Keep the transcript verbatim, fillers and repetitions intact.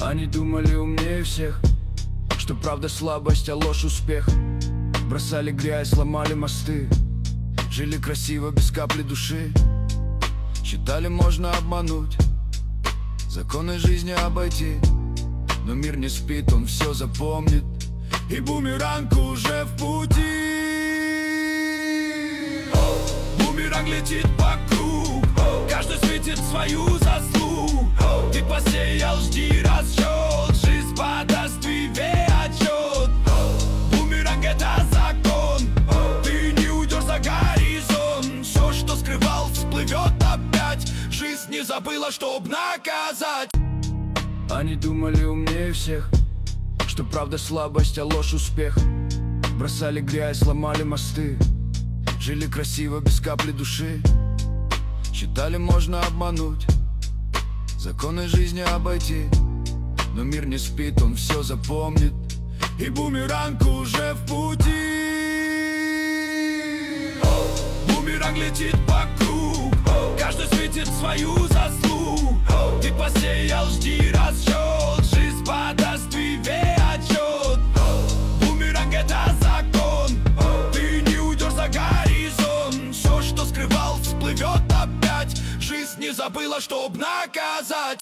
Они думали умнее всех, что правда слабость, а ложь успех. Бросали грязь, ломали мосты, жили красиво без капли души. Считали, можно обмануть, законы жизни обойти. Но мир не спит, он все запомнит, и бумеранг уже в пути. Бумеранг летит вокруг, каждый светит свою заслугу. Ты посеял, жди расчет, жизнь подаст тебе отчет. Бумеранг — это закон, ты не уйдешь за горизонт. Все, что скрывал, всплывет опять. Жизнь не забыла, чтоб наказать. Они думали умнее всех, что правда слабость, а ложь успех. Бросали грязь, ломали мосты, жили красиво без капли души. Считали, можно обмануть, законы жизни обойти. Но мир не спит, он все запомнит, и бумеранг уже в пути. Бумеранг летит вокруг, каждый светит свою заслугу. Ты посеял, жди расчет, жизнь подаст тебе отчет. Бумеранг — это закон, ты не уйдешь за горизонт. Все, что скрывал, всплывет опять. Жизнь не забыла, чтоб наказать.